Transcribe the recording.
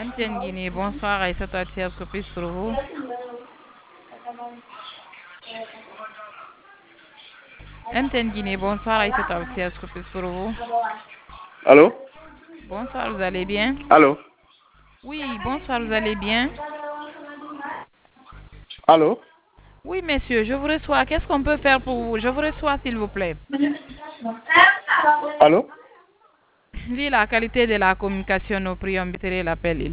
MTN Guinée, bonsoir, Aïssatou Atias, que puis-je pour vous? MTN Guinée, bonsoir, Aïssatou Atias, que puis-je pour vous? Allô? Bonsoir, vous allez bien? Allô? Oui, bonsoir, vous allez bien? Allô? Oui, monsieur, je vous reçois. Qu'est-ce qu'on peut faire pour vous? Je vous reçois, s'il vous plaît. Allô? Vu la qualité de la communication, nous prions de retirer l'appel.